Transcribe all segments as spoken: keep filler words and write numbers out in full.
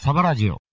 サバラジオ。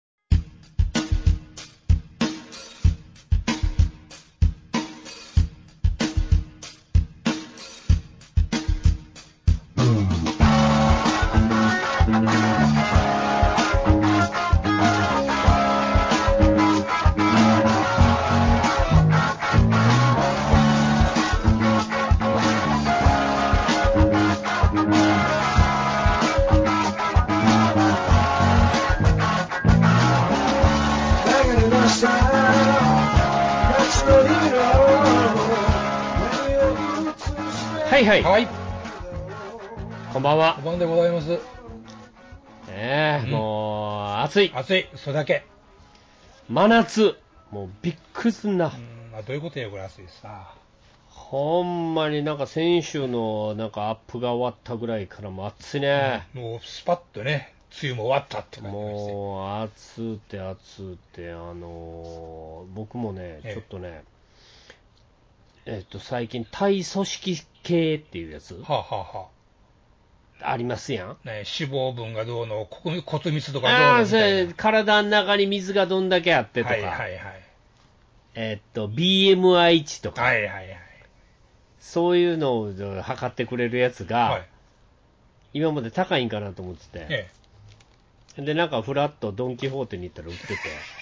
はいはい。 はい。 こんばんは。 お晩でございます。 ねえ、うん、もう、暑い。 暑い、それだけ。 真夏。もうびっくりすんな。 うん、まあ、どういうことや、これ暑いさ。 ほんまになんか先週のなんかアップが終わったぐらいからもう暑いね。 うん、もうスパッとね、梅雨も終わったって感じで。 もう、暑うて暑うて、あのー、僕もね、ちょっとね、えっと、最近、体組織系っていうやつ、 はあはあはあ、ありますやん。 ね、脂肪分がどうの、骨密度がどうのみたいな。 ああ、体の中に水がどんだけあってとか、 はいはいはい。 えっと、ビーエムアイ 値とか、 はいはいはい。 そういうのを測ってくれるやつが、 はい、 今まで高いんかなと思ってて、 ええ、で、なんかフラッとドン・キホーテに行ったら売ってて、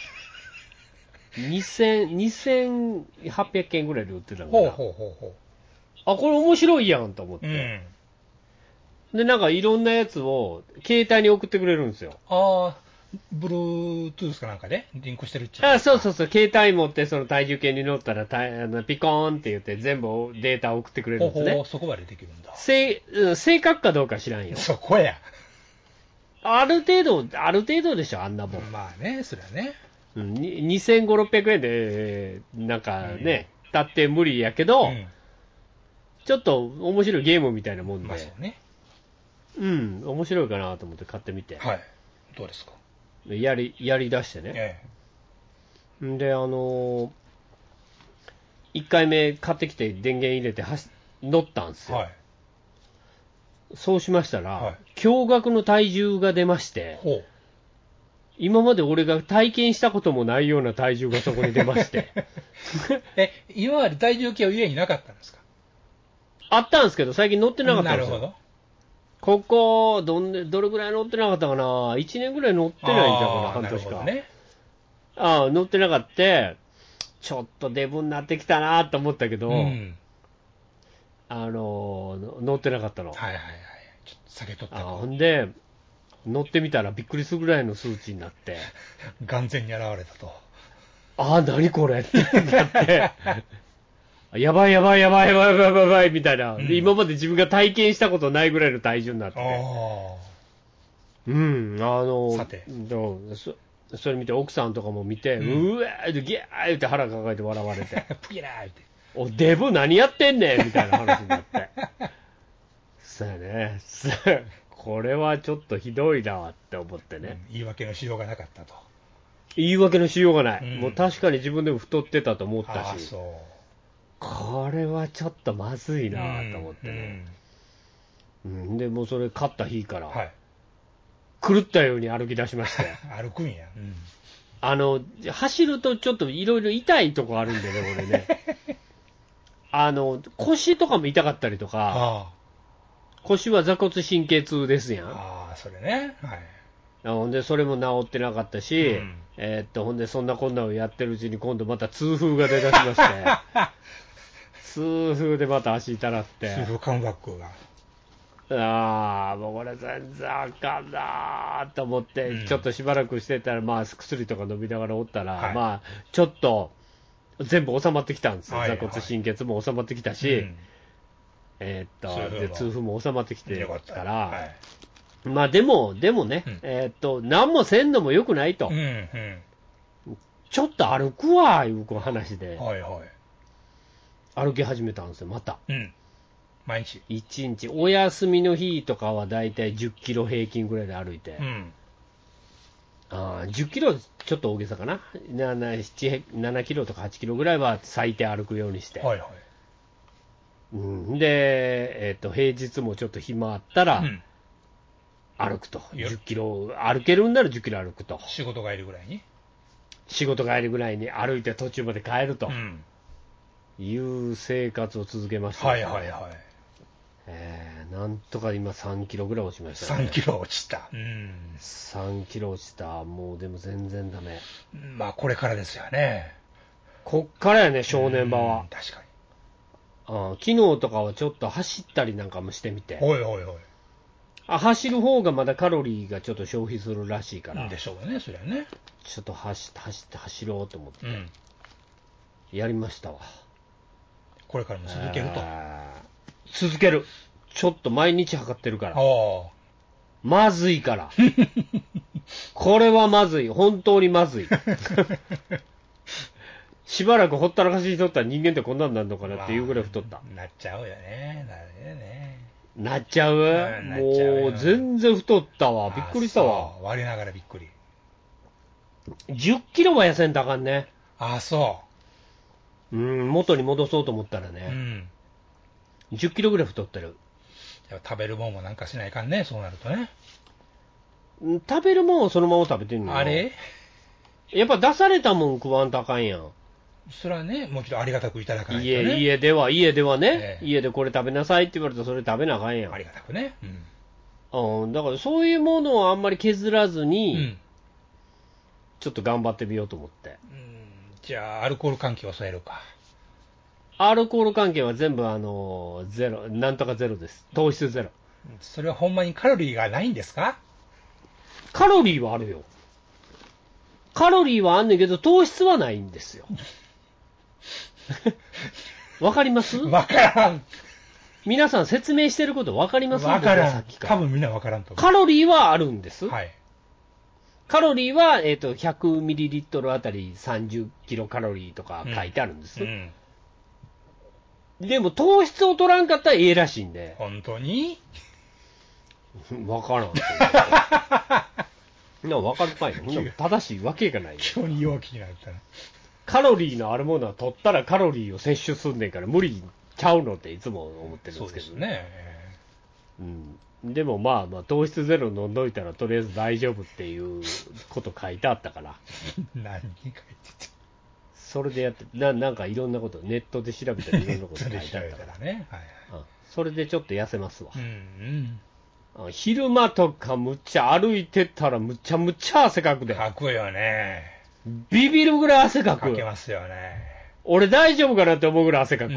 にせん、にせんはっぴゃくえんぐらいで売ってたのかな。 ほうほうほうほう。 あ、これ面白いやんと思って。うん、で、なんかいろんなやつを携帯に送ってくれるんですよ。 ああ、ブルートゥースかなんかでリンクしてるっちゃう。 あ、そうそうそう、携帯持ってその体重計に乗ったら、たあのピコーンって言って全部データを送ってくれるんですね。 ほうほう、そこまでできるんだ。 正、正確かどうか知らんよ。 そこや。 ある程度、ある程度でしょ、あんなもん。 まあね、それはね。 うん、にせんごひゃく、ろっぴゃくえんで、なんかね、うん、たって無理やけど、うん、ちょっと面白いゲームみたいなもんで、 まあそうね。 うん、面白いかなと思って買ってみて。 はい。どうですか？ やり、やり出してね。ええ、んで、あのー、いっかいめ買ってきて電源入れてはし乗ったんですよ。はい、そうしましたら、はい、驚愕の体重が出まして、ほう、今まで俺が体験したこともないような体重がそこに出ましてえ、今まで体重計は家になかったんですか？ あったんですけど最近乗ってなかったんですよ。 なるほど。 ここどんでどれぐらい乗ってなかったかな、いちねんぐらい乗ってないんちゃうかな、半年か、ね、ああ乗ってなかった、ちょっとデブになってきたなと思ったけど、うん、あの乗ってなかったの。はいはいはい、 ちょっと下げとったと。 ほんで乗ってみたらびっくりするぐらいの数値になって眼前に現れたと。 ああ何これってなってやばいやばいやばいやばいやばいやばいやばいみたいな、うん、今まで自分が体験したことないぐらいの体重になってて、うん、あのさてそ, それ見て奥さんとかも見て、うん、うわーってギャーって腹抱えて笑われてプキラーっておデブ何やってんねんみたいな話になってそうやねこれはちょっとひどいなって思ってね、 うん、言い訳のしようがなかったと。 言い訳のしようがない、うん、もう確かに自分でも太ってたと思ったし、そうこれはちょっとまずいなと思ってね、うんうん、でもうそれ勝った日から、はい、狂ったように歩き出しまして歩くんや、うん、 あの走るとちょっといろいろ痛いとこあるんでね俺ねあの腰とかも痛かったりとか、ああ腰は座骨神経痛ですやん。 ああそれね、はい、 ほんでそれも治ってなかったし、うん、えー、っとほんでそんなこんなをやってるうちに今度また痛風が出だしまして痛風でまた足痛なって痛風カムバックがああもうこれ全然あかんなと思って、うん、ちょっとしばらくしてたらまあ薬とか飲みながらおったら、はい、まあちょっと全部収まってきたんですよ、はいはい、座骨神経痛も収まってきたし、うん、えー、っとで痛風も収まってきてから、はい、まあでもでもね、うん、えー、っと何もせんのもよくないと、うんうん、ちょっと歩くわいう話で、はいはい、歩き始めたんですよまた、うん、 毎日いちにちお休みの日とかはだいたいじゅっキロ平均ぐらいで歩いて、うん、あじゅっキロちょっと大げさかな なな, ななキロとかはちキロぐらいは最低歩くようにして、はいはい、うん、で、えー、と平日もちょっと暇あったら、うん、 歩くと。じゅっキロ、歩けるんならじゅっキロ歩くと。 仕事帰りぐらいに仕事帰りぐらいに歩いて途中まで帰ると。 うん、 いう生活を続けました、ね。 はいはいはい。 えー、なんとか今さんキロぐらい落ちましたね。さんキロ落ちた。うん。 さんキロ落ちた。もうでも全然ダメ。 まあこれからですよね。 こっからやね、正念場は。 確かに。 あ昨日とかはちょっと走ったりなんかもしてみて。 おいおいおい。 あ走る方がまだカロリーがちょっと消費するらしいから。 でしょうね、そりゃね。 ちょっと走って走って走ろうと思って。 うん、 やりましたわ。 これからも続けると。 続ける。ちょっと毎日測ってるから。 あまずいから。これはまずい。本当にまずい。しばらくほったらかしにとったら人間ってこんなんなるのかなっていうぐらい太った。 まあ、なっちゃうよね。なるよね。 なっちゃう、うん、もう全然太ったわ。びっくりしたわ。 我ながらびっくり。 じゅっキロは痩せんとあかんね。 ああ、そう。 うん、元に戻そうと思ったらね。うん。じゅっキロぐらい太ってる。 食べるもんもなんかしないかんね、そうなるとね。 食べるもんをそのまま食べてんのよ。 あれやっぱ出されたもん食わんとあかんやん。 それはね、もちろんありがたくいただかないとね。 家、家では、家ではね、えー、家でこれ食べなさいって言われたらそれ食べなあかんやん。 ありがたくね。 うん。うん、だからそういうものをあんまり削らずに、うん、ちょっと頑張ってみようと思って。 うん、じゃあ、アルコール関係を抑えるか。 アルコール関係は全部あの、ゼロ、なんとかゼロです。糖質ゼロ。 それはほんまにカロリーがないんですか？ カロリーはあるよ。カロリーはあんねんけど、糖質はないんですよ。わかります？ わからん。 皆さん説明してることわかります？ わからん。さっきから多分みんなわからんと思う。 カロリーはあるんです。 はい。 カロリーは、えっと、ひゃくミリリットルあたりさんじゅっキロカロリーとか書いてあるんです。うんうん、でも糖質を取らんかったらええらしいんで。 本当に？ わからん。なわかるかいな。正しいわけがない。 急に弱気になったな。 カロリーのあるものは取ったらカロリーを摂取すんねんから無理ちゃうのっていつも思ってるんですけどね。そうですね。うん。でもまあまあ糖質ゼロ飲んどいたらとりあえず大丈夫っていうこと書いてあったから。 何書いてて。 それでやってな、なんかいろんなことネットで調べたらいろんなこと書いてあったからね。はいはい、それでちょっと痩せますわ。うんうん、昼間とかむっちゃ歩いてたらむちゃむちゃ汗かくで。 かくよね。 ビビるぐらい汗かく。 かけますよね。 俺大丈夫かなって思うぐらい汗かく。うん、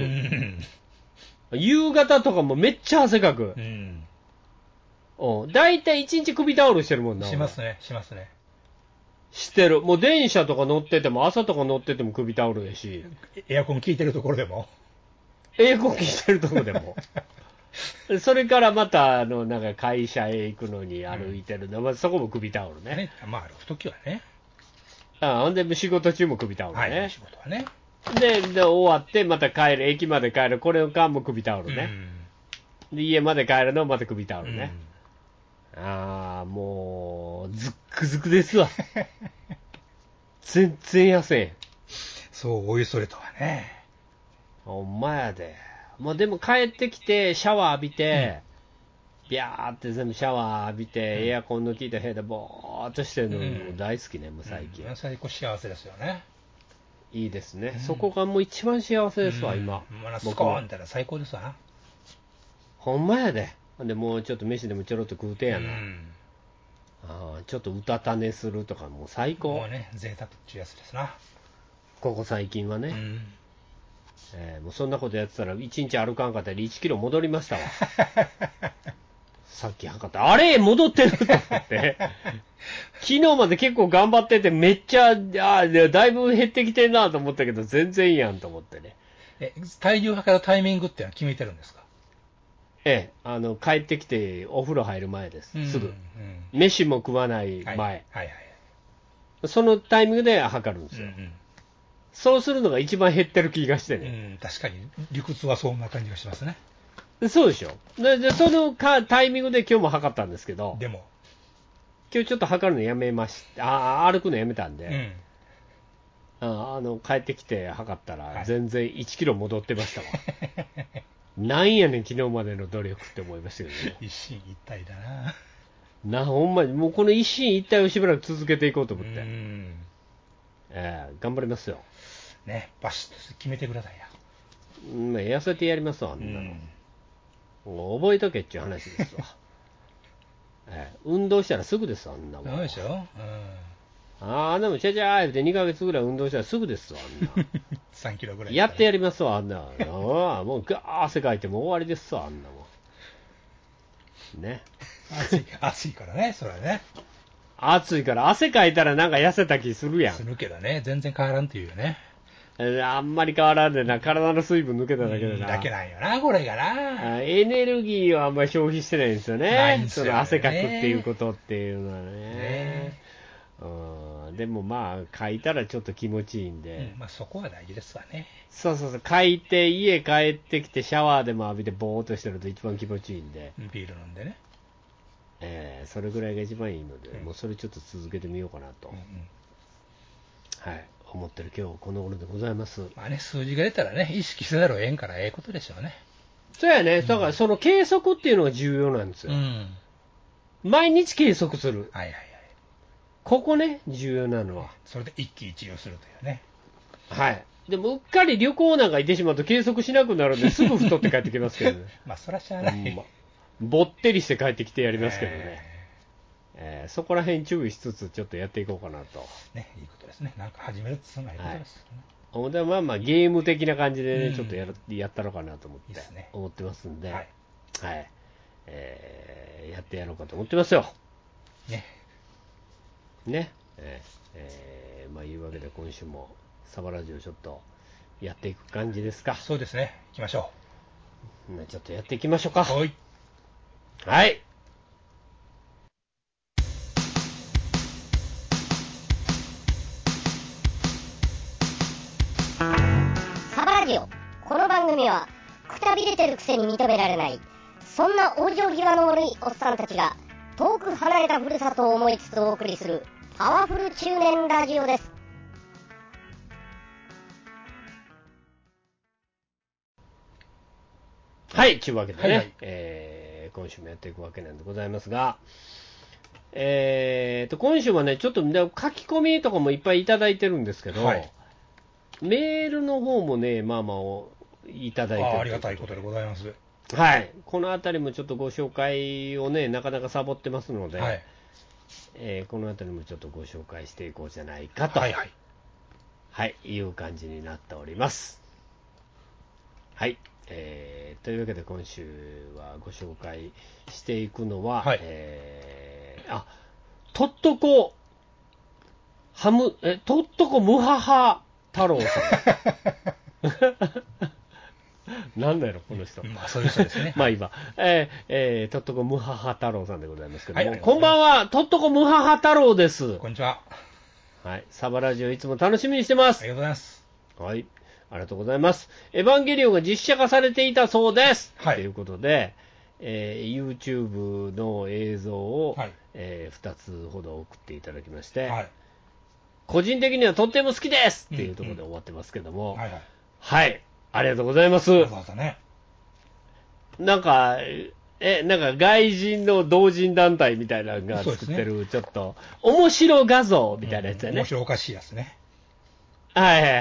夕方とかもめっちゃ汗かく。うん。うん。だいたい一日首タオルしてるもんな。 しますね、しますね。 してる。もう電車とか乗ってても、朝とか乗ってても首タオルやし。 エアコン効いてるところでもエアコン効いてるところでも。それからまた、あの、なんか会社へ行くのに歩いてるの、うん、まあ、そこも首タオルね。ねまあ、歩くときはね。 ああ、ほんで仕事中も首タオルね。 はい、仕事はね。 で、で、終わって、また帰る、駅まで帰る、これの間も首タオルね。うん、で、家まで帰るのまた首タオルね。うん、ああ、もう、ずっくずくですわ。全然痩せん。 そう、おいそれとはね。 ほんまやで。もうでも帰ってきて、シャワー浴びて、うん、ビャーって全部シャワー浴びて、うん、エアコンの効いた部屋でボーっとしてるのも大好きね、もう最近。 うん、最高幸せですよね。 いいですね。うん、そこがもう一番幸せですわ、今。 まだスコーンったら最高ですわ。 ほんまやで。で、もうちょっと飯でもちょろっと食うてやな。うん、あちょっとうたた寝するとかもう最高。 もうね、贅沢っていうやつですな。 ここ最近はね。うんえー、もうそんなことやってたらいちにち歩かんかったらいちキロ戻りましたわ。さっき測った。あれ戻ってると思って。昨日まで結構頑張っててめっちゃ、あだいぶ減ってきてんなと思ったけど全然いいやんと思ってね。 え、体重測るタイミングってのは決めてるんですか？ ええ、あの、帰ってきてお風呂入る前です。すぐ。うんうん、飯も食わない前、はい。はいはい。そのタイミングで測るんですよ。うんうんそうするのが一番減ってる気がしてね。 うん、確かに理屈はそんな感じがしますね。 そうでしょ。で、でそのかタイミングで今日も測ったんですけど、 でも今日ちょっと測るのやめました。あ歩くのやめたんで、うん、ああの帰ってきて測ったら全然いちキロ戻ってましたわ。はい、なんやねん昨日までの努力って思いましたけどね。 一進一退だな。 な、ほんまに、もうこの一進一退をしばらく続けていこうと思って。うん、えー、頑張りますよ。 ね、バシッと決めてくださいよ。 うん、痩せてやりますわ、あんなの。うん、もう覚えとけっちゅう話ですわ。えー、運動したらすぐですわ、あんなもん。 そうでしょ、うん、 ああ、でもちゃちゃーってにかげつぐらい運動したらすぐですわ、あんな。 さんキロぐらい。 やってやりますわ、あんな。ああ、もうガー汗かいてもう終わりですわ、あんなもん。ね。 暑い、暑いからね、それはね。 暑いから汗かいたらなんか痩せた気するやん。 するけどね、全然変わらんっていうよね。 あんまり変わらんでな、体の水分抜けただけでな。 だけなんよな、これがな。 エネルギーをあんまり消費してないんですよね。 ないんですよね。 その汗かくっていうことっていうのはね。 ね、 うん、でもまあ、かいたらちょっと気持ちいいんで。 うん、まあそこは大事ですわね。 そうそうそう、かいて、家帰ってきてシャワーでも浴びてぼーっとしてると一番気持ちいいんで。 ビール飲んでね。 えー、それぐらいが一番いいので、うん、もうそれちょっと続けてみようかなと。うんうん、はい。思ってる今日この頃でございます。 まあね、数字が出たらね、意識せざるをえんからええことでしょうね。 そうやね、だからその計測っていうのが重要なんですよ。うん、毎日計測する。 はいはいはい。 ここね、重要なのは。 それで一喜一憂するというね。 はい。でもうっかり旅行なんか行ってしまうと計測しなくなるんですぐ太って帰ってきますけどね。 まあそらしゃあない。 ま、ぼってりして帰ってきてやりますけどね。えーえー、そこら辺注意しつつちょっとやっていこうかなと。 ね、いいことですね。なんか始めるってそんないいことです、ね。 はい、でまあまあゲーム的な感じでね、うん、ちょっとやるやったのかなと思っていい、ね、思ってますんで、はい、はい、えー、やってやろうかと思ってますよ。ね。ね。えー、えー、まあいうわけで今週もサバラジオちょっとやっていく感じですか。 そうですね。行きましょう。ちょっとやっていきましょうか。 はい。 はい。 サバラジオ。この番組はくたびれてるくせに認められない、そんな往生際の悪いおっさんたちが遠く離れたふるさとを思いつつお送りするパワフル中年ラジオです。 はい、というわけでね、はいはい、えー、今週もやっていくわけなんでございますが、えーと、今週はね、ちょっと書き込みとかもいっぱいいただいてるんですけど、はい、メールの方もね、まあまあ、いただいてる。 あ、ありがたいことでございます。 はい。このあたりもちょっとご紹介をね、なかなかサボってますので、はい、えー、このあたりもちょっとご紹介していこうじゃないかと、はい、はいはい、いう感じになっております。はい。えー、というわけで今週はご紹介していくのは、はい、えー、あ、とっとこ、ハム、え、とっとこムハハ太郎さん。なんだよ、この人。 まあ、そういう人ですね。 まあ今、えー、えー、とっとこムハハ太郎さんでございますけども、はい、こんばんは、とっとこムハハ太郎です。 こんにちは。 はい、サバラジオいつも楽しみにしてます。 ありがとうございます。 はい。ありがとうございます。エヴァンゲリオンが実写化されていたそうです。はい。ということで、えー、YouTube の映像を、はい、えー、ふたつほど送っていただきまして、はい、個人的にはとっても好きですっていうところで終わってますけども、うんうん、はい、はい、はい。ありがとうございます。 わざわざね。 なんか、え、なんか外人の同人団体みたいなのが作ってる、ね、ちょっと、面白画像みたいなやつだね、うん。 面白おかしいやつね。 はいはいはい。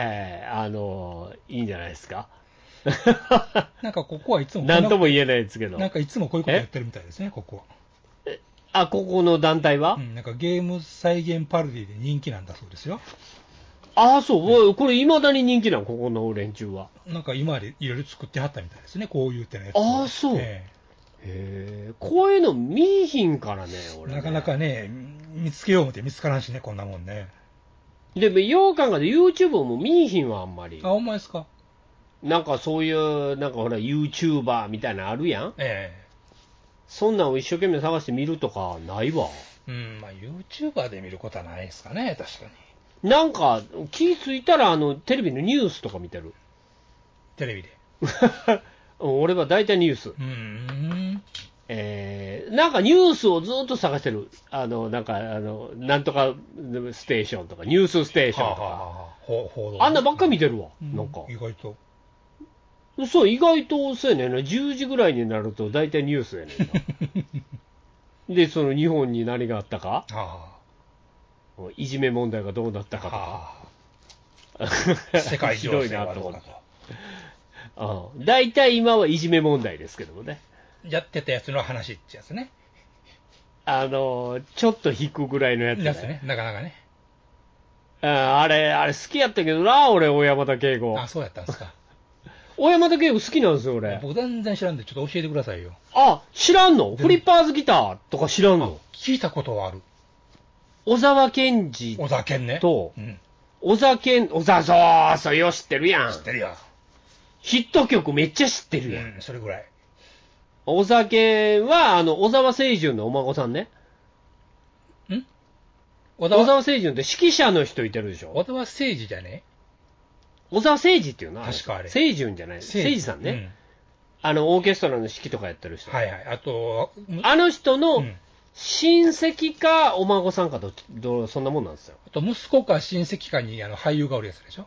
あの、いいんじゃないですか。 なんかここはいつもなんとも言えないですけど。 なんかいつもこういうことやってるみたいですね、ここは。 あ、ここの団体は、 うん、なんかゲーム再現パロディで人気なんだそうですよ。 ああ、そう。うん、これ未だに人気なの、ここの連中は。 なんか今までいろいろ作ってはったみたいですね、こういう手のやつ。 ああ、そう。えー、へえ。こういうの見いひんからね、俺ね。 なかなかね、見つけよう思って見つからんしね、こんなもんね。 でも、よう考えて YouTube も見いひんわ、あんまり。 あ、ほんまですか。 なんかそういう、なんかほら、YouTuber みたいなのあるやん。ええ。そんなんを一生懸命探して見るとかないわ。 うん、まあ YouTuber で見ることはないですかね、確かに。なんか、気ぃついたら、あの、テレビのニュースとか見てる。 テレビで。 俺は大体ニュース。うーん。えー、なんかニュースをずっと探してる。あの、なんか、あの、なんとかステーションとか、ニュースステーションとか。はあはあはあ、報道、あんなばっか見てるわ。うん、なんか。 意外と。 そう、意外とそうやねんな。じゅうじぐらいになると大体ニュースやねんな。 で、その日本に何があったか、 あいじめ問題がどうなったかとか、 あ世界情勢はどうかと。大体今はいじめ問題ですけどもね。 やってたやつの話ってやつね。 あの、ちょっと引くぐらいのやつね。 やつね、なかなかね。 ああれ、あれ好きやったけどな、俺、小山田圭吾。 あ、そうやったんですか。 小山田圭吾好きなんですよ、俺。 僕全然知らんで、ちょっと教えてくださいよ。 あ、知らんの？フリッパーズギターとか知らんの？ 聞いたことはある。 小沢健二小沢健ね。 と、 うん、 小沢健、小沢、そう、そうよ、知ってるやん。 知ってるよ。 ヒット曲めっちゃ知ってるやん。 うん、それぐらい。 小沢健は、あの、小沢清純のお孫さんね。 ん小沢清純って指揮者の人いてるでしょ。 小沢誠二じゃね？ 小沢誠二っていうな。 確かあれ。 清純じゃない。誠二さんね、うん。あの、オーケストラの指揮とかやってる人。 はいはい。あと、 あの人の親戚かお孫さんかどどそんなもんなんですよ。 あと、息子か親戚かにあの俳優がおるやつでしょ。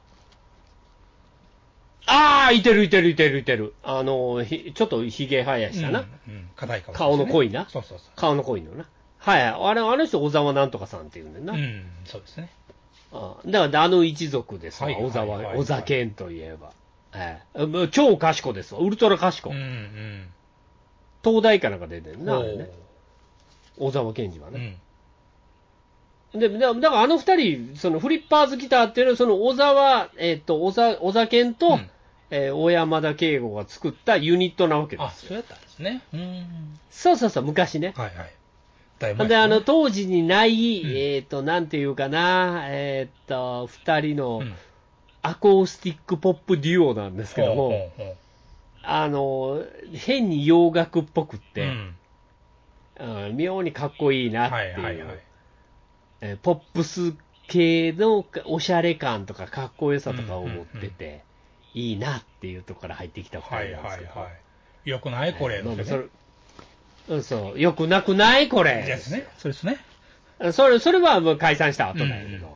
ああ、いてるいてるいてるいてる。あの、ひちょっとひげ生やしたな。 うん、うん、硬い顔、 ね、顔の濃いな。 そうそうそう。 顔の濃いのな。はい。あれ、あの人、小沢なんとかさんっていうんだよな。 うん、そうですね。 ああだから、あの一族ですわ、はい、小沢、はいはいはい、小沢健といえば。ええ、超賢ですわ、ウルトラ賢。うんうん、東大かなんか出てるな、あれね。小沢健二はね。うん、で、だからあの二人、そのフリッパーズギターっていうのは、その小沢、えっ、ー、と、小沢、小沢健と、うんえー、小山田圭吾が作ったユニットなわけですよ。 あ、そうやったんですね。うん。 そうそうそう、昔ね。 はいはい。だいぶ前で、あの、当時にない、うん、えっ、ー、と、なんていうかな、えっ、ー、と、二人のアコースティックポップデュオなんですけども、うん、あの、変に洋楽っぽくって、うんうん、妙にかっこいいなっていう、はいはいはいえー、ポップス系のおしゃれ感とかかっこよさとかを持ってて、うんうんうんいいなっていうところから入ってきたふたりなんですけど。はいはいはい。 よくないこれ、 えーまあ、それうん、そう。よくなくないこれ。 ですね。そうですね。 それ、それはもう解散した後なんやけど。うん、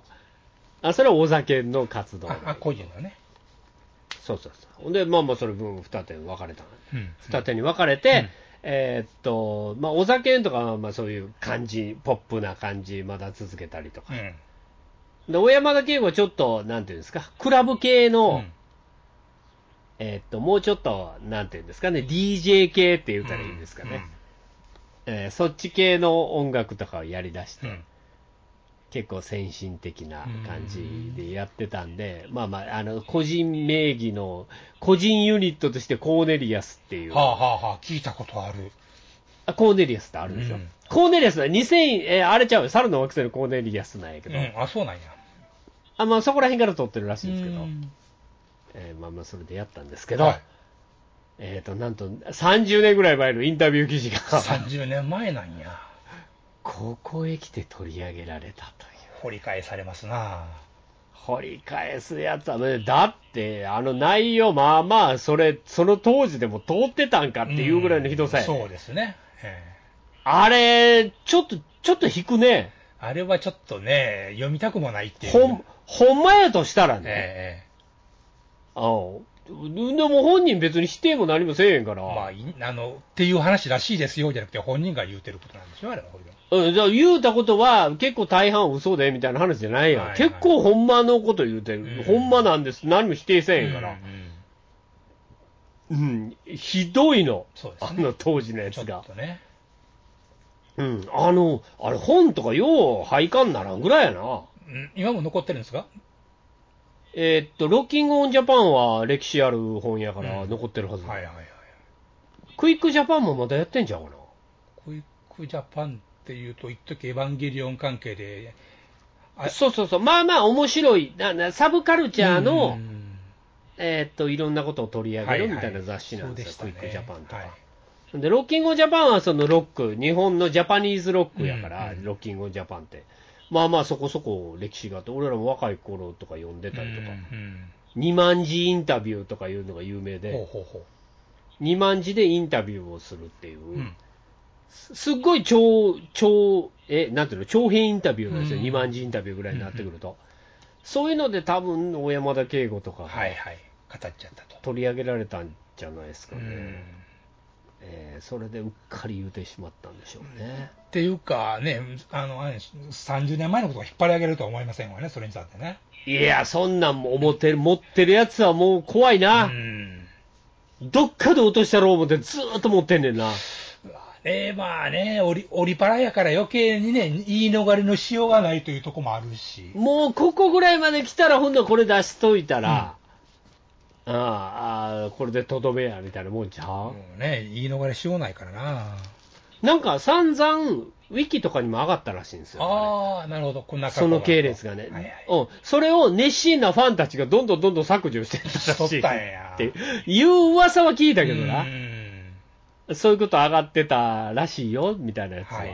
あそれは小酒の活動。 あ、個人のね。 そうそうそう。で、まあまあそれ分二手に分かれた、うん。二手に分かれて、うん、えー、っと、まあ小酒とかはまあそういう感じ、ポップな感じ、まだ続けたりとか。うん、で、小山田圭吾はちょっと、なんていうんですか、クラブ系の、うんえー、っと、もうちょっと、なんていうんですかね、ディージェー 系って言ったらいいんですかね。うんうんえー、そっち系の音楽とかをやり出して、うん、結構先進的な感じでやってたんで、うん、まあまあ、あの、個人名義の、個人ユニットとしてコーネリアスっていう。 はあはあはあ、聞いたことある。 あ、コーネリアスってあるんですよ。うん、コーネリアスはにせん、えー、あれちゃう猿の惑星のコーネリアスなんやけど。 うん、あ、そうなんや。 あ、まあそこら辺から撮ってるらしいんですけど。えー、まあまあそれでやったんですけど、はい、えっ、ー、と、なんとさんじゅうねんぐらい前のインタビュー記事がさんじゅうねんまえなんや。 ここへ来て取り上げられたという。 掘り返されますな掘り返すやつはね、だって、あの内容、まあまあ、それ、その当時でも通ってたんかっていうぐらいのひどさや、ね、 そうですね。 あれ、ちょっと、ちょっと引くね。 あれはちょっとね、読みたくもないっていう。 ほん、ほんまやとしたらね。ええああでも本人別に否定も何もせえへんから。 まあ、あの、っていう話らしいですよじゃなくて本人が言うてることなんでしょあれは。 うん、じゃあ言うたことは結構大半嘘でみたいな話じゃないやん。はいはい、結構ほんまのこと言うてる。うん、ほんまなんです。何も否定せえへんから。うん、うん、ひどいの。そうですね。あの当時のやつが。ちょっとね。うん。あの、あれ本とかよう廃刊ならんぐらいやな。 うん、今も残ってるんですかえー、っと、ロッキングオンジャパンは歴史ある本やから残ってるはず、うん、はいはいはい。クイックジャパンもまだやってんちゃうかな。 クイックジャパンっていうと、一時エヴァンゲリオン関係で。 そうそうそう。まあまあ面白い。ななサブカルチャーの、えー、っと、いろんなことを取り上げるみたいな雑誌なんですよ、はいはい、クイックジャパンとか。はい、で、ロッキングオンジャパンはそのロック、日本のジャパニーズロックやから、うんうん、ロッキングオンジャパンって。まあまあそこそこ歴史があって、俺らも若い頃とか読んでたりとか、うんうん、にまん字インタビューとかいうのが有名で、ほうほうほうにまん字でインタビューをするっていう、うん、すっごい超、超、え、なんていうの、長編インタビューなんですよ、うん、にまん字インタビューぐらいになってくると。うんうん、そういうので多分、小山田圭吾とかが、 はいはい、語っちゃったと。 取り上げられたんじゃないですかね。 えー、それでうっかり言うてしまったんでしょうね。 っていうかね、あのさんじゅうねんまえのことを引っ張り上げるとは思いませんわね、それにだってね。 いや、そんなんも思ってる、持ってるやつはもう怖いな。うん、どっかで落としたろう思ってずーっと持ってんねんな。 えー、まあね、オリ、オリパラやから余計にね、言い逃れのしようがないというとこもあるし。 もうここぐらいまで来たら、ほんとこれ出しといたら、うん、ああ、これでとどめや、みたいなもんちゃう、もうね、言い逃れしようないからな。 なんか散々、ウィキとかにも上がったらしいんですよ。 ああ、なるほど、こんなその系列がね、はいはい、うん。それを熱心なファンたちがどんどんどんどん削除していったらしいっていう噂は聞いたけどな。そういうこと上がってたらしいよ、みたいなやつは。はいはい、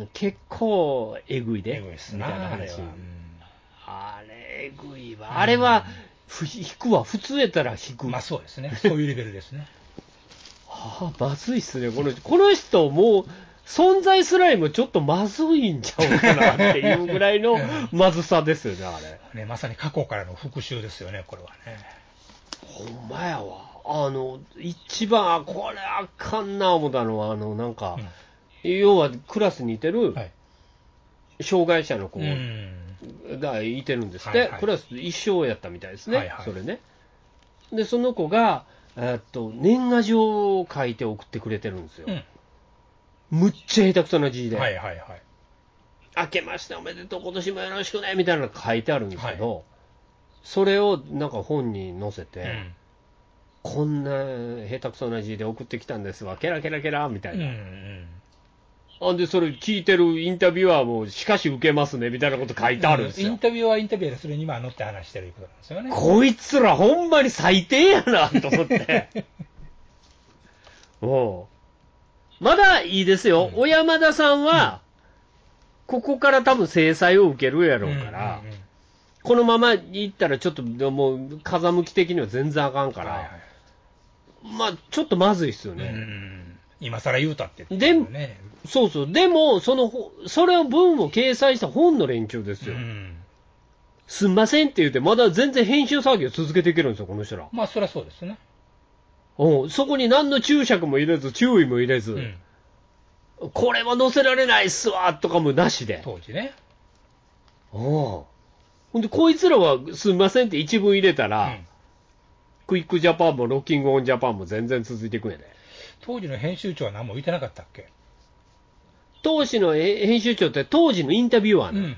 結構えぐいで、みたいな話。あれ、あれえぐいわ。あれは、引くわ。普通やったら引く。 まあそうですね。そういうレベルですね。 はあ、まずいっすね。この人、この人もう、存在すらもちょっとまずいんちゃうかなっていうぐらいのまずさですよね、あれ。 ね、まさに過去からの復讐ですよね、これはね。 ほんまやわ。あの、一番、これあかんな思ったのは、あの、なんか、うん、要はクラスにいてる、障害者の子がいてるんですって、はいはい、クラスで一生やったみたいですね、はいはい、それね。で、その子が、えっと、年賀状を書いて送ってくれてるんですよ。うん、むっちゃ下手くそな字で。はいはいはい。明けましておめでとう、今年もよろしくね、みたいなのが書いてあるんですけど、はい、それをなんか本に載せて、うん、こんな下手くそな字で送ってきたんですわ、ケラケラケラ、みたいな。うんうん、あんで、それ聞いてるインタビュアーも、しかし受けますね、みたいなこと書いてあるんですよ。 うん、インタビュアーはインタビュアーでそれに今乗って話してるいうことなんですよね。 こいつらほんまに最低やな、と思って。おうまだいいですよ。うん、小山田さんは、うん、ここから多分制裁を受けるやろうから、うんうんうん、このまま行ったらちょっともう風向き的には全然あかんから、はいはい、まあちょっとまずいっすよね。うん、 今更言うたってって、 ね。で、そうそう。でも、その、それを文を掲載した本の連中ですよ。うん、すんませんって言って、まだ全然編集作業続けていけるんですよ、この人ら。 まあそりゃそうですね。 おそこに何の注釈も入れず、注意も入れず、うん、これは載せられないっすわとかもなしで。 当時ね。 おほんで、こいつらはすんませんって一文入れたら、うん、クイックジャパンもロッキングオンジャパンも全然続いていくんやで。 当時の編集長は何も言ってなかったっけ？ 当時の編集長って当時のインタビュアーな、うんうんうんうん、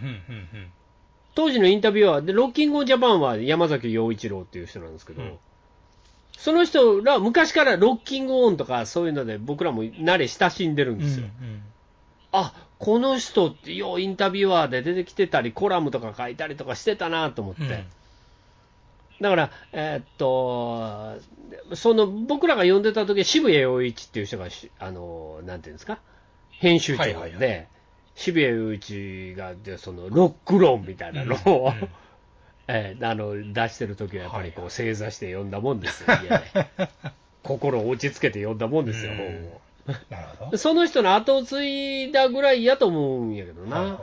当時のインタビュアーで、ロッキングオンジャパンは山崎陽一郎っていう人なんですけど、うん、その人ら昔からロッキングオンとかそういうので僕らも慣れ親しんでるんですよ。うんうん、あ、この人ってようインタビュアーで出てきてたり、コラムとか書いたりとかしてたなと思って。うん、だから、えー、っと、その僕らが読んでた時、渋谷陽一っていう人が、あの、なんていうんですか、編集長で、はいはいはい、渋谷陽一がでそのロック論みたいなのを、うんうんえー、あの出してる時はやっぱりこう正座して読んだもんですよ、家で心を落ち着けて読んだもんですよ、本を。なるほど。その人の後を継いだぐらいやと思うんやけどな、はいはい、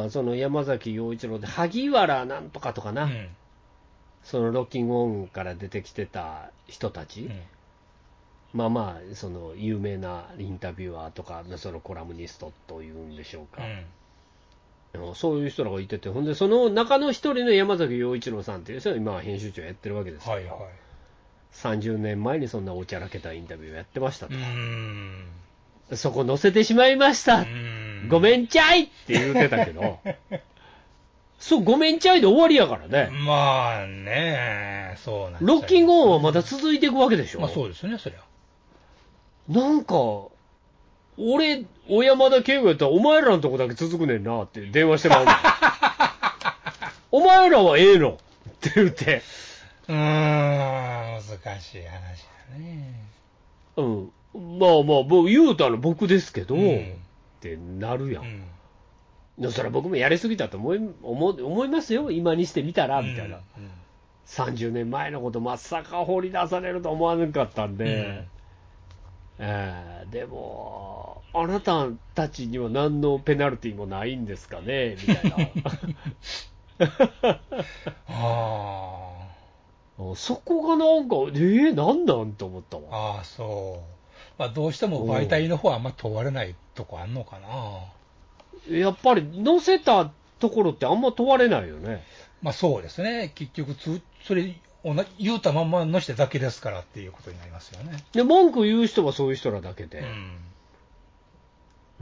あその山崎陽一郎で萩原なんとかとかな、うん、そのロッキングオンから出てきてた人たち、うん、まあまあその有名なインタビュアーとかそのコラムニストというんでしょうか、うん、そういう人らがいてて、ほんでその中の一人の山崎陽一郎さんっていう人は今は編集長やってるわけですよ、はいはい、さんじゅうねんまえにそんなおちゃらけたインタビューをやってましたと。うーんそこ載せてしまいました、うーんごめんちゃいって言うてたけどそうごめんちゃいで終わりやからね。 まあね、そうなん、ね、 ロッキングオンはまだ続いていくわけでしょ。 まあそうですね、そりゃ。 なんか俺小山田圭吾やったらお前らのとこだけ続くねんなって電話してまうのお前らはええのって言ってうーん難しい話だね。 うんまあまあ僕言うたら僕ですけど、うん、ってなるやん、うん、それは僕もやりすぎたと思い、思、思いますよ今にしてみたらみたいな、うんうん、さんじゅうねんまえのことまさか掘り出されると思わなかったんで、うんえー、でもあなたたちには何のペナルティもないんですかねみたいなあそこがなんか、えー、なんなんと思ったわ。 ああ、そう。まあ、どうしても媒体の方はあんま問われないとこあんのかな。 やっぱり載せたところってあんま問われないよね。 まあそうですね。結局つ、それ、言うたまんま載せてだけですからっていうことになりますよね。 で、文句言う人はそういう人らだけで。うん。うん。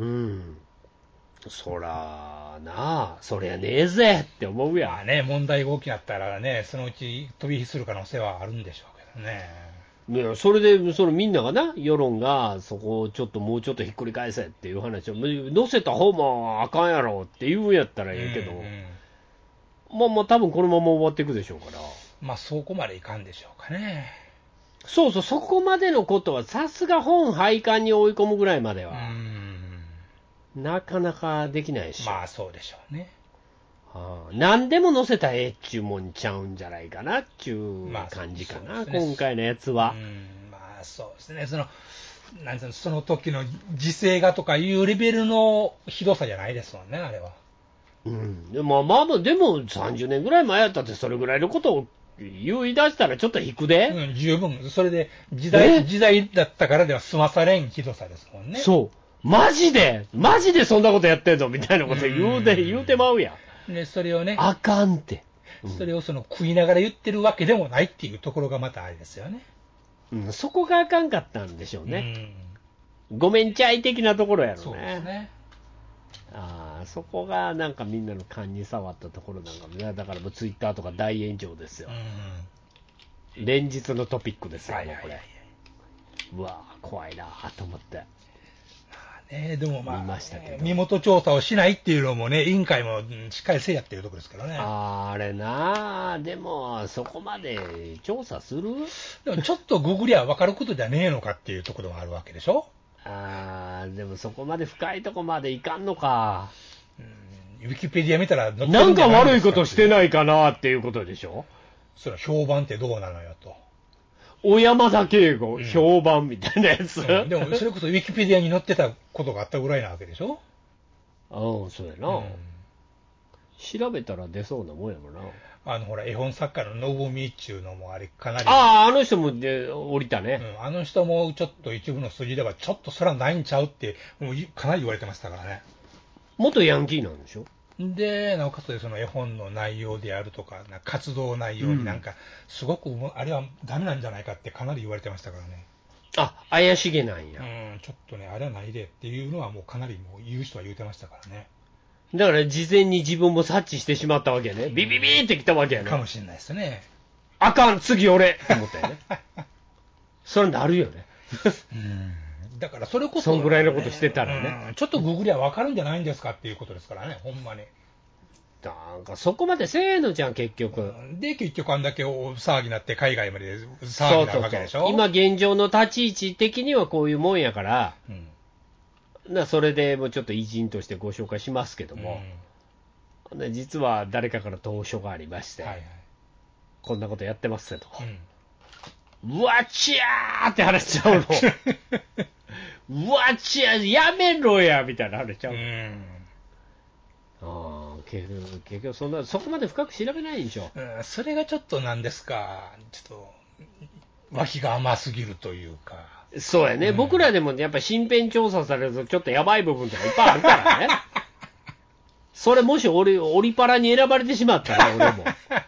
そらなあ、そりゃねえぜって思うやん。 まあね、問題が大きなったらね、そのうち飛び火する可能性はあるんでしょうけどね。 いや、それで、そのみんながな、世論がそこをちょっともうちょっとひっくり返せっていう話を、載せた方もあかんやろって言うんやったらええけど、うんうん、まあまあ多分このまま終わっていくでしょうから。 まあそこまでいかんでしょうかね。 そうそう、そこまでのことはさすが本廃刊に追い込むぐらいまでは。うん、なかなかできないし。 まあそうでしょうね。 はあ、何でも載せたらええっちゅうもんちゃうんじゃないかなっちゅう感じかな、まあね、今回のやつは。 うん、まあそうですね、その、なんていうの、その時の時勢がとかいうレベルのひどさじゃないですもんね、あれは。 うん、でもまあ、でもさんじゅうねんぐらい前やったって、それぐらいのことを言い出したらちょっと引くで。 うん、十分、それで時代、時代だったからでは済まされんひどさですもんね。 そう。マジで、マジでそんなことやってんのみたいなこと言うて、言うてまうやん。 で、それをね、 あかんって、 うん。それをその食いながら言ってるわけでもないっていうところがまたあれですよね。 うん、そこがあかんかったんでしょうね。うん、ごめんちゃい的なところやろね。 そうですね。 ああ、そこがなんかみんなの勘に触ったところなんかもね。だからもうツイッターとか大炎上ですよ。うん、連日のトピックですよ、もうこれ。うわぁ、怖いなぁと思って。 ね、でもまあ、 見ましたけど、 身元調査をしないっていうのもね、委員会もしっかりせいやっていうところですからね。 あ, あれな、でも、そこまで調査する？ でもちょっとググりゃ分かることじゃねえのかっていうところもあるわけでしょ。 ああ、でもそこまで深いとこまでいかんのか。 うん、ウィキペディア見たら載ってるんじゃないですか。なんか悪いことしてないかなっていうことでしょ。 それは評判ってどうなのよと。 小山田圭吾、うん、評判みたいなやつ、 うん、でもそれこそウィキペディアに載ってたことがあったぐらいなわけでしょ。 ああ、そうやな、うん、調べたら出そうなもんやもんな。 あのほら絵本作家ののぶみっちゅうのもあれかなり、 ああ、あの人もで降りたね、 うん、あの人もちょっと一部の筋ではちょっとそれはないんちゃうってもうかなり言われてましたからね。 元ヤンキーなんでしょ。 で、なおかつその絵本の内容であるとか、活動内容になんか、すごく、あれはダメなんじゃないかってかなり言われてましたからね。 あ、怪しげなんや。 うん、ちょっとね、あれはないでっていうのはもうかなりもう言う人は言うてましたからね。 だから事前に自分も察知してしまったわけね。ビビビーってきたわけやね。 かもしれないですね。 あかん、次俺と思ったよね。それなるよね。 うんだからそれこそ、 そんぐらいのことしてたらね、 うん、ちょっとググりゃ分かるんじゃないんですかっていうことですからね、ほんまに。 なんかそこまでせーのじゃん、結局。 で、結局あんだけ大騒ぎになって海外まで騒ぎになるわけでしょ。 そうそうそう。今現状の立ち位置的にはこういうもんやから、うん、なそれでもうちょっと偉人としてご紹介しますけども、うん、実は誰かから投書がありまして、はいはい、こんなことやってますねと。うん、うわちゃーって話しちゃうの。うわちゃーやめろやみたいな話しちゃうの。うんあ結局、結局そんな、そこまで深く調べないでしょ。 うん、それがちょっとなんですか、ちょっと、脇が甘すぎるというか。 そうやね、うん、僕らでもやっぱ身辺調査されると、ちょっとやばい部分とかいっぱいあるからね。それもし俺、オリパラに選ばれてしまったら、俺も。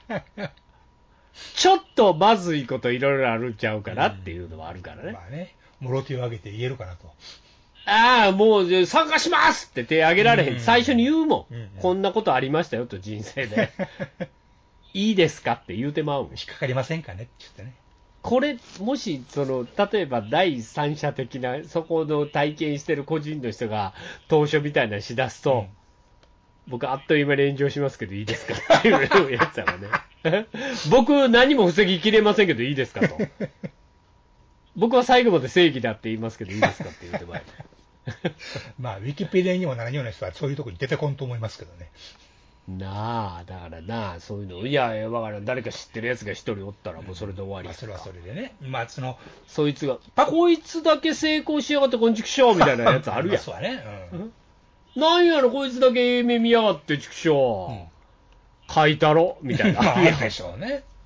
ちょっとまずいこといろいろあるんちゃうかなっていうのはあるからね。うん、 まあね、もろ手を挙げて言えるかなと。 ああ、もう参加しますって手挙げられへん。うん、最初に言うもん。うんうん、こんなことありましたよと人生で。いいですかって言うてまうもん。 引っかかりませんかねって言ってね。 これ、もし、その、例えば第三者的な、そこの体験してる個人の人が、当初みたいなのしだすと、うん、僕、あっという間に炎上しますけどいいですかっていうやつだからね。僕、何も防ぎきれませんけどいいですかと。僕は最後まで正義だって言いますけどいいですかって言ってまい。 まあ、ウィキペディアにもならんような人はそういうところに出てこんと思いますけどね。 なあ、だからなあ、そういうの、いや、いや、わからん、誰か知ってるやつが一人おったら、もうそれで終わり、うんまあ、 それはそれでね、まあ、その、 そいつが、こいつだけ成功しやがって、こんちくしょうみたいなやつあるやん。 そうだね。うん。 なんやろ、こいつだけ夢見やがって、ちくしょう。うん、書いたろみたいな。 あるでしょうね。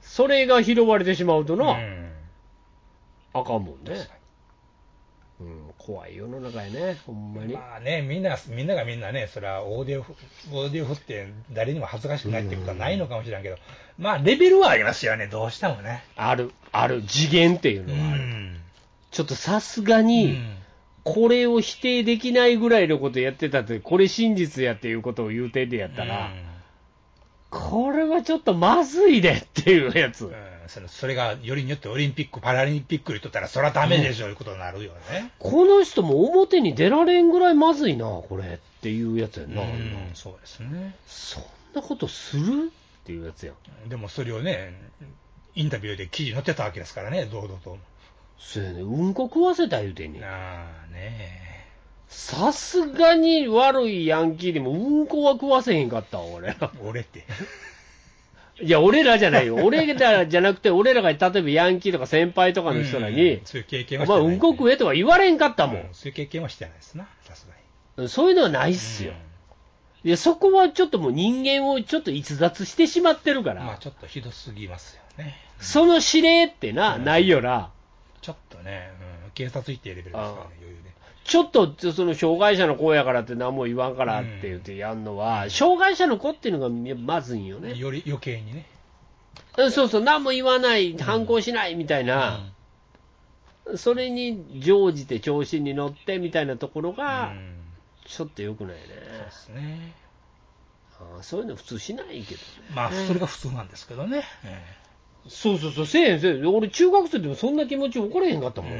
それが拾われてしまうとな、 うん、 あかんもんね。うん、怖い世の中やね、ほんまに。 まあね、みんな、みんながみんなね、それはオーディオ、オーディオ振って誰にも恥ずかしくないってことはないのかもしれんけど、まあレベルはありますよね、どうしてもね。 ある、ある、次元っていうのはある。 うん、 ちょっとさすがに、 うんこれを否定できないぐらいのことやってたって、これ真実やっていうことを言うてんでやったら、 うんこれはちょっとまずいでっていうやつ。 うん、それそれがよりによってオリンピック、パラリンピック言っとったら、そりゃダメでしょ、いうことになるよね。 この人も表に出られんぐらいまずいな、これっていうやつやな。 うん、そうですね。 そんなことするっていうやつやん。 でもそれをね、インタビューで記事載ってたわけですからね、堂々と。 そうやね、うんこ食わせた言うてんねん。 ああねさすがに悪いヤンキーでもうんこは食わせへんかったわ、俺ら。 俺って。 いや、俺らじゃないよ。俺らじゃなくて、俺らが例えばヤンキーとか先輩とかの人らに、 うん、そういう経験はおしてない、 前うんこ食えとは言われんかったもん。 うん、そういう経験はしてないですな、さすがに。 そういうのはないっすよ。いや、そこはちょっともう人間をちょっと逸脱してしまってるから。 まあちょっとひどすぎますよね。 うん、その指令ってな、 うん、 ないよな。 ちょっとね、うん、警察行ってレベルですからね、余裕で。 ちょっとその障害者の子やからって何も言わんからって言ってやるのは、うん、障害者の子っていうのがまずいんよね。 より余計にね。 そうそう、何も言わない、反抗しないみたいな、うん、それに乗じて調子に乗ってみたいなところが、ちょっと良くないね。 そうですね。 ああ、そういうの普通しないけどね。 まあ、それが普通なんですけどね。えー、そうそうそう、せえへんせえへん。俺、中学生でもそんな気持ち起これへんかったもん。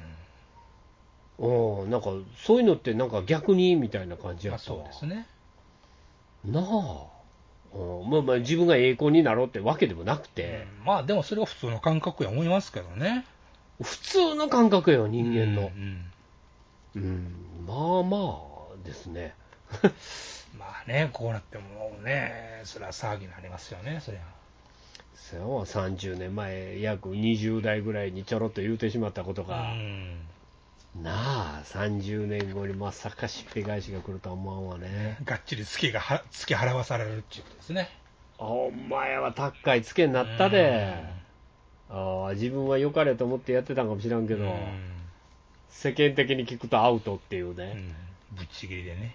うん、なんか、そういうのってなんか逆にみたいな感じやったわ。 まあ、そうですね。 なあ。うん、まあまあ自分が栄光になろうってわけでもなくて、 うん、まあでもそれは普通の感覚や思いますけどね。 普通の感覚よ、人間の。 うん、うんうん、まあまあですね。 まあね、こうなってもね、それは騒ぎになりますよね、そりゃ。 そう、さんじゅうねんまえ、約にじゅう代ぐらいにちょろっと言うてしまったことが、うん、なあ、さんじゅうねんごにまさかしっぺ返しが来るとは思わんわね。 がっちりツケがは突き払わされるっていうことですね。 お前は高いツケになったで。ああ、自分は良かれと思ってやってたんかもしらんけど、世間的に聞くとアウトっていうね。 うん、ぶっちぎりでね。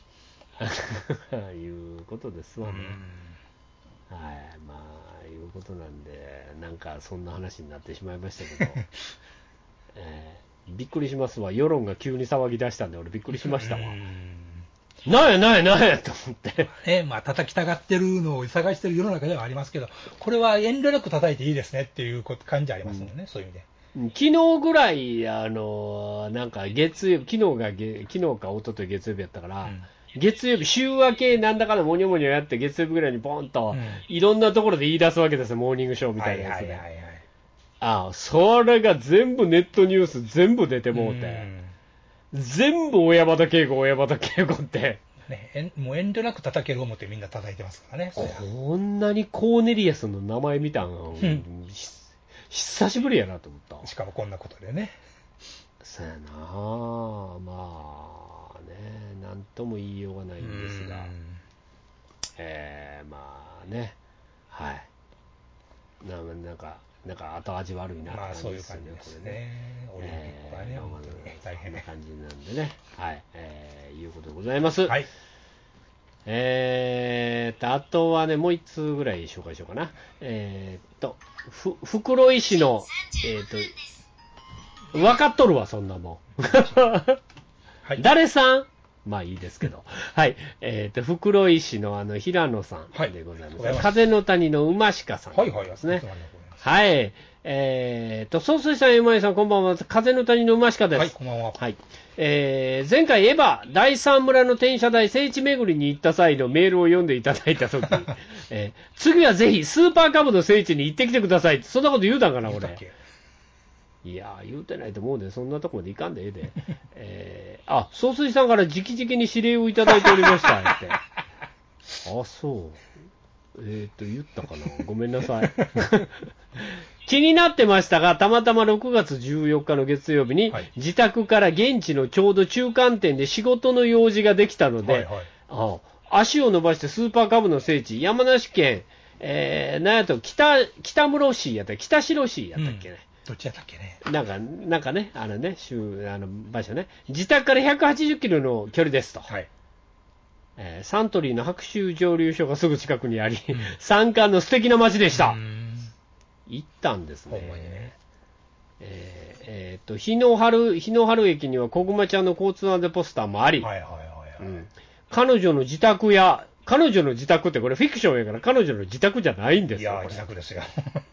いうことですわね。はい、まあ、いうことなんで、なんかそんな話になってしまいましたけど、えー、びっくりしますわ。世論が急に騒ぎ出したんで、俺びっくりしましたわ。なんやなんやなんやと思って。 ね、まあ、叩きたがってるのを探してる世の中ではありますけど、これは遠慮なく叩いていいですねっていう感じありますもんね、うん、そういう意味で。 昨日ぐらい、あの、なんか月曜日、昨日が、昨日か一昨日月曜日やったから、うん月曜日、週明けなんだかのモニョモニョやって、月曜日ぐらいにボンと、いろんなところで言い出すわけですよ、モーニングショーみたいなやつで。ああ、それが全部ネットニュース全部出てもうて、うん、全部小山田圭吾、小山田圭吾って。 ね、もう遠慮なく叩ける思ってみんな叩いてますからね。 こんなにコーネリアスの名前見たん、うん、久しぶりやなと思った。 しかもこんなことでね。 そうやなあ、まあ。ね、なんとも言いようがないんですが、えー、まあね、はい、な, なんか、なんか後味悪いなって感じですよね、これね。 オリンピックはね、本当に大変な感じなんでね、はい、えー、いうことでございます。 はい。 えーと、あとはね、もう一通ぐらい紹介しようかな。えーと、ふ、袋井市の、えーと、分かっとるわ、そんなもん。はい、誰さんまあいいですけど。はい。えっ、ー、と、袋井市のあの、平野さんでございます。はい、風の谷の馬鹿さんですね。はい、はい。はい。えっ、ー、と、総帥さん、今井さん、こんばんは。風の谷の馬鹿です。 はい、こんばんは。 はい。えー、前回エヴァ第三村の転車台聖地巡りに行った際のメールを読んでいただいたとき、えー、次はぜひスーパーカブの聖地に行ってきてくださいって、そんなこと言うたんかな、俺。いやー、言うてないと思うんで、そんなとこまでいかんでええで。えー、あ、総帥さんから直々に指令をいただいておりました、って。あ、そう。えーっと、言ったかな。ごめんなさい。気になってましたが、たまたまろくがつじゅうよっかの月曜日に、はい、自宅から現地のちょうど中間点で仕事の用事ができたので、はいはい、あ足を伸ばしてスーパーカブの聖地、山梨県、 えー、なんやと北、北室市やったっけ、北白市やったっけね。 うん、どっちやったっけね。 なんか、なんかね、あのね、州あの場所ね、自宅からひゃくはちじゅっキロの距離ですと。はい。えー、サントリーの白州蒸留所がすぐ近くにあり、うん、山間の素敵な街でした。行ったんですね。ほんまにね。えーえー、と日の春日の春駅にはこぐまちゃんの交通安全ポスターもあり、はいはいはいはい、うん、彼女の自宅や、彼女の自宅ってこれフィクションやから彼女の自宅じゃないんですよ。いや自宅ですよ。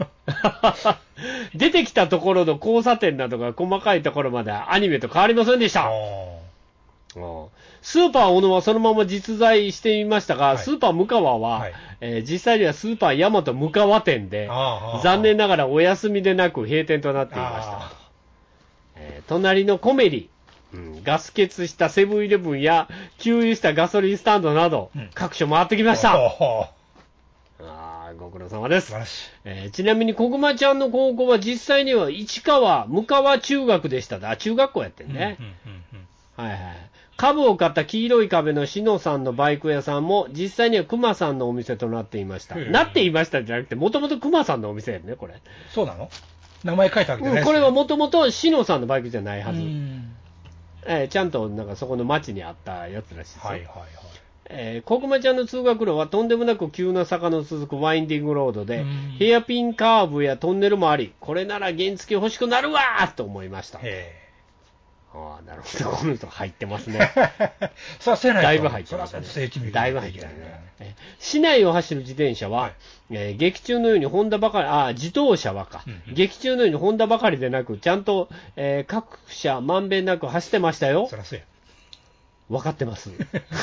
出てきたところの交差点などが細かいところまでアニメと変わりませんでした。スーパー小野はそのまま実在していましたが、はい、スーパー向川は、はい、えー、実際にはスーパー大和向川店で、残念ながらお休みでなく閉店となっていました。えー、隣のコメリ、うん、ガス欠したセブンイレブンや給油したガソリンスタンドなど、うん、各所回ってきました。あご苦労様です。えー、ちなみにこぐまちゃんの高校は実際には市川向川中学でした。あ、中学校やってんね。うんうんうんうん、はいはい。株を買った黄色い壁のしのさんのバイク屋さんも実際には熊さんのお店となっていました。なっていましたじゃなくて、もともと熊さんのお店やね、これ。 そうなの？名前書いてあるけどね。 これはもともとしのさんのバイクじゃないはず。えー、ちゃんとなんかそこの町にあったやつらしいですよ。はいはいはい。えー、こぐまちゃんの通学路はとんでもなく急な坂の続くワインディングロードで、ヘアピンカーブやトンネルもあり、これなら原付欲しくなるわーと思いました。へー。ああ、なるほど。この人入ってますね。 させないと。 だいぶ入ってますね。だいぶ入ってますね。市内を走る自転車は、はい、えー、劇中のようにホンダばかり、ああ、自動車はか、うんうん。劇中のようにホンダばかりでなく、ちゃんと、えー、各社まんべんなく走ってましたよ。そらそうや。分かってます。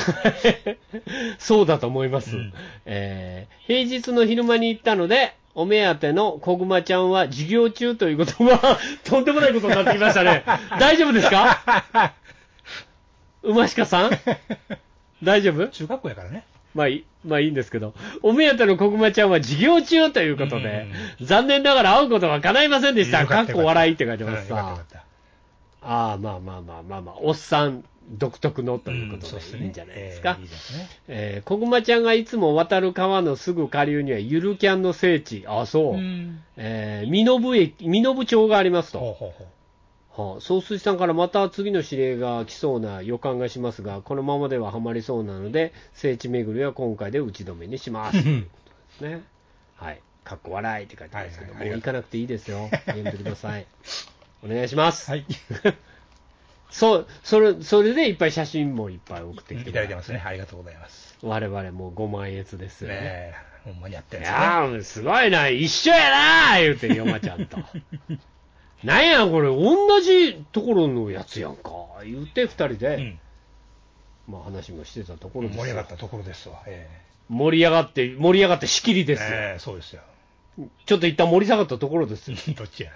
そうだと思います、うん。えー。平日の昼間に行ったので、お目当てのこぐまちゃんは授業中ということは、とんでもないことになってきましたね。大丈夫ですか？馬鹿さん大丈夫？ 中学校やからね。 まあいい、まあいいんですけど、お目当てのこぐまちゃんは授業中ということで、残念ながら会うことは叶いませんでした。かっこ笑いって書いてますさ。ああ、まあまあまあまあまあ、おっさん独特のということでいいんじゃないですか。えー、こぐまちゃんがいつも渡る川のすぐ下流にはゆるキャンの聖地、ああそう、えー、身延駅、身延町がありますと。ほうほうほう。はあ、総帥さんからまた次の指令が来そうな予感がしますが、このままではハマりそうなので、聖地巡りは今回で打ち止めにします。ということですね。はい。かっこ笑いって書いてますけど、はいはい、もう行かなくていいですよ。やめてください。お願いします。はい。そう、それ、それでいっぱい写真もいっぱい送ってきていただいてますね。ありがとうございます。 我々もごまんえつですよね。ねえ、ほんまにやってるんですね。いやー、すごいな、一緒やなー言うて、ヨマちゃんと。なんやこれ同じところのやつやんか言って二人で、うん、まあ話もしてたところですよ。 盛り上がったところですわ、えー、盛り上がって盛り上がって仕切りですよ、 えー、そうですよ。 ちょっと一旦盛り下がったところですよ。 どっちや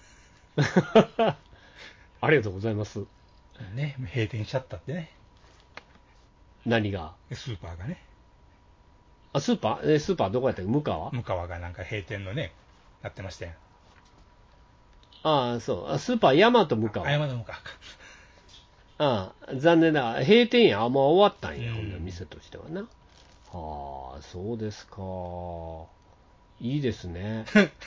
ありがとうございますね。閉店しちゃったってね。 何が？ スーパーがね。 あ、スーパー？えスーパーどこやったっけ？向川？ 向川がなんか閉店のねなってましたよ。 ああ、そう。スーパー、ヤマト向川。 ヤマト向川か。 ああ、残念ながら、閉店や。あ、もう終わったんや、ほんな店としてはな。はあ、そうですか。いいですね。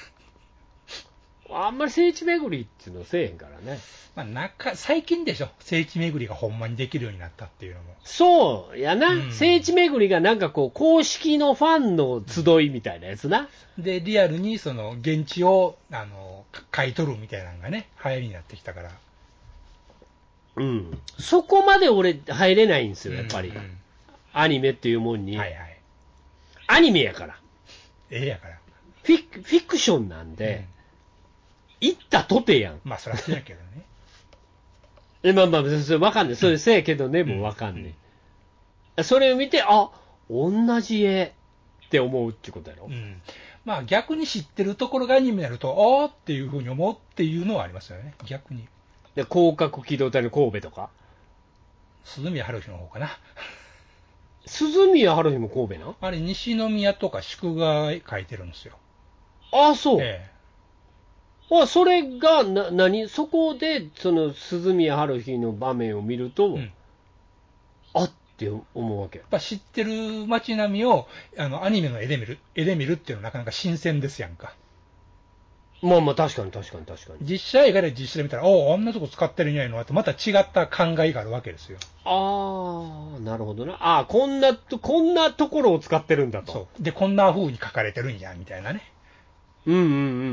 あんまり聖地巡りっていうのはせえへんからね。 まあ、なんか、最近でしょ。聖地巡りがほんまにできるようになったっていうのも。 そうやな。うん、聖地巡りがなんかこう、公式のファンの集いみたいなやつな。 で、リアルにその、現地を、あの、買い取るみたいなのがね、流行りになってきたから。 うん。そこまで俺、入れないんですよ、やっぱり。うんうん、アニメっていうもんに。はいはい。アニメやから。 ええやから。 フィク、フィクションなんで、うん行ったとてやん。 まあ、そらそうやけどね。 え、まあまあ、それわかんない。それせやけどね、うん、もうわかんない、うん。それを見て、あ、同じ絵って思うってことやろ。 うん。まあ、逆に知ってるところがアニメやると、あーっていうふうに思うっていうのはありますよね。逆に。 で、広角機動隊の神戸とか。 鈴宮春日の方かな。 鈴宮春日も神戸な？ あれ、西宮とか宿川書いてるんですよ。 ああ、そう。ええ。あ、それが、な、何そこで、その、鈴宮春日の場面を見ると、うん、あっって思うわけ。 やっぱ知ってる街並みをあのアニメの絵で見る、絵で見るっていうのはなかなか新鮮ですやんか。 まあまあ確かに確かに確かに。 実写映画で実写で見たら、おお、あんなとこ使ってるんやのとまた違った考えがあるわけですよ。 ああ、なるほどな。ああ、こんなと、こんなところを使ってるんだと。 そう。で、こんな風に書かれてるんや、みたいなね。 うんうんうんうんうんうんうん。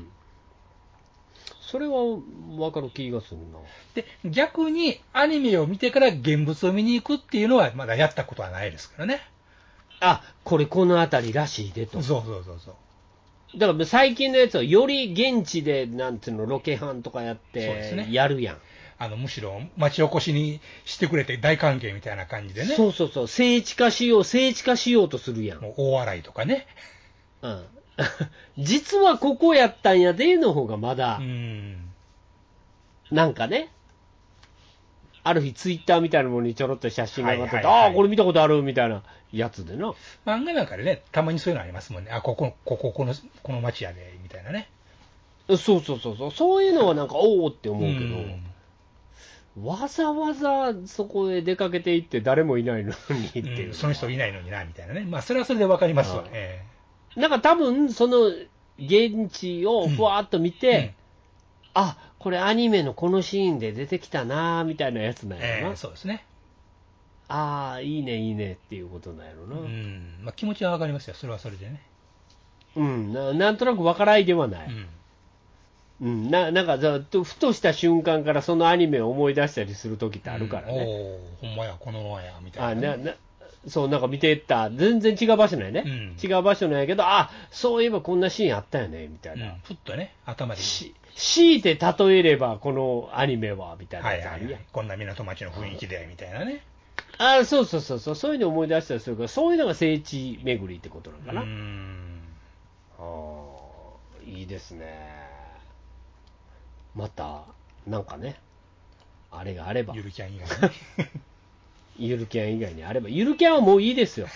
それは分かる気がするな。 で、逆にアニメを見てから現物を見に行くっていうのはまだやったことはないですからね。 あ、これこの辺りらしいでと。 そうそうそうそう。 だから最近のやつはより現地でなんていうのロケハンとかやってやるやん。 あのむしろ町おこしにしてくれて大歓迎みたいな感じでね。 そうそうそう、聖地化しよう聖地化しようとするやん。 もう大洗とかね。 うん。実はここやったんやでの方がまだ、うん、なんかね、ある日ツイッターみたいなものにちょろっと写真が上がってて、はいはいはい、ああこれ見たことあるみたいなやつでな。 漫画なんかでね、たまにそういうのありますもんね。あ、こここここのこの町やでみたいなね。 そうそうそうそうそういうのはなんかおおって思うけど、うん、わざわざそこへ出かけていって誰もいないのにっていう、うん、 その人いないのになみたいなね。まあそれはそれでわかりますわね。えー、なんか多分その現地をふわっと見て、うんうん、あ、これアニメのこのシーンで出てきたなみたいなやつなんやろな、 えー、そうですね。 ああいいねいいねっていうことなんやろな。 うん、まあ、気持ちはわかりますよ、それはそれでね。 うんな、なんとなくわからないではない。うんうん、な, なんかずっとふとした瞬間からそのアニメを思い出したりするときってあるからね、 うん、おほんまやこのままやみたいな、ね、 あななそうなんか見てった全然違う場所なんやね、うん、違う場所なんやけどあそういえばこんなシーンあったよねみたいな、うん、 ふっとね頭でし強いて例えればこのアニメはみたいなやつあるやん、はいはいはい、 こんな港町の雰囲気でみたいなね、 あそうそうそうそうそういうの思い出したりするからそういうのが聖地巡りってことなのかな。うーんあいいですね。また、なんかね、あれがあれば。 ゆるキャン以外に。 ゆるキャン以外にあれば。ゆるキャンはもういいですよ。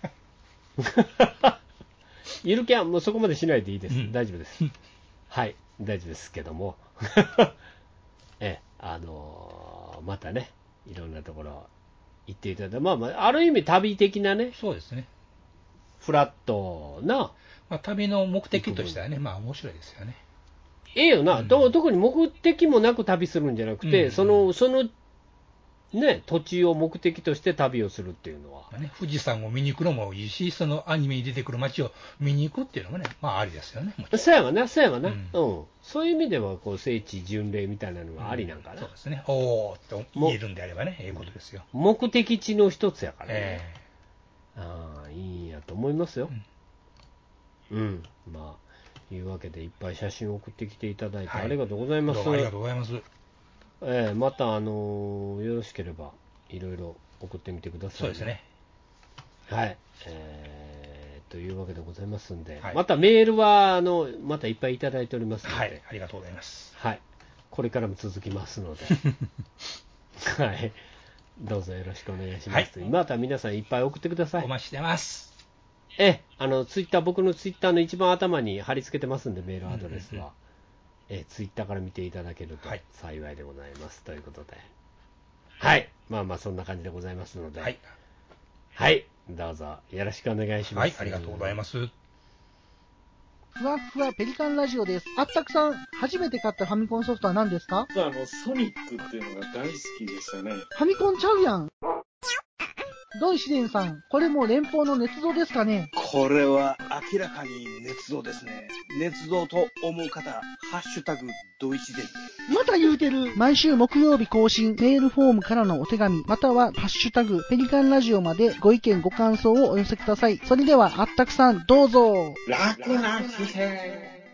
ゆるキャン、もうそこまでしないでいいです。うん、大丈夫です。はい、大丈夫ですけども。え、あのー、またね、いろんなところ行っていただいて、まあまあ、ある意味旅的なね。 そうですね。 フラットな。 まあ、旅の目的としてはね、まあ面白いですよね。 ええよな、うん、特に目的もなく旅するんじゃなくて、うんうん、その、その、ね、土地を目的として旅をするっていうのは。 まあね、富士山を見に行くのもいいし、そのアニメに出てくる街を見に行くっていうのもね、まあありですよね。 そうやわな、そうやわな、うん、うん。そういう意味では、こう、聖地巡礼みたいなのはありなんかな。うん、 そうですね。おーっと言えるんであればね、ええことですよ。 目的地の一つやからね。 えー、ああ、いいんやと思いますよ。うん、うん、まあ。いうわけでいっぱい写真を送ってきていただいてありがとうございます。 はい、どうもありがとうございます。 えー、また、あのー、よろしければいろいろ送ってみてください、ね。 そうですね。 はい、えー、というわけでございますんで、はい、またメールはあのまたいっぱいいただいておりますので、 はい、ありがとうございます。 はい、これからも続きますので、はい、どうぞよろしくお願いします。はい、また皆さんいっぱい送ってください。 お待ちしてます。 えあのツイッター僕のツイッターの一番頭に貼り付けてますんで、メールアドレスは、うんうんうん、えツイッターから見ていただけると幸いでございます、はい、ということで、はいまあまあそんな感じでございますので、はい、はい、どうぞよろしくお願いします。はい、 ありがとうございます。 ふわふわペリカンラジオです。あったくさん、初めて買ったファミコンソフトは何ですか？ あのソニックっていうのが大好きでしたね。 ファミコンちゃうやん。ドイシデンさん、これも連邦の捏造ですかね？ これは明らかに捏造ですね。捏造と思う方、ハッシュタグドイシデン。 また言うてる。毎週木曜日更新、メールフォームからのお手紙、またはハッシュタグペリカンラジオまでご意見ご感想をお寄せください。それではあったくさんどうぞ。 楽な姿勢。